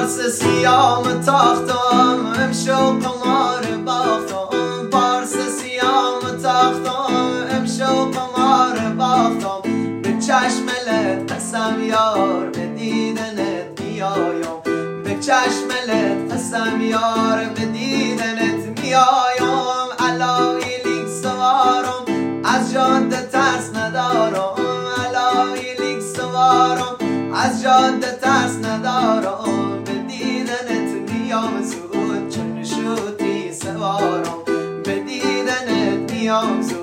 پارس سیام تاختم امشو قمار باختم پارس سیام تاختم امشو قمار باختم به چشم لت قسم یار به دیدنت میایم به چشم لت قسم یار به دیدنت میایم علای لیک سوارم از جاده ترس ندارم علای لیک سوارم از جاده ترس ندارم به دیدنت میام زود چون شوتی سوارم به دیدنت میام زود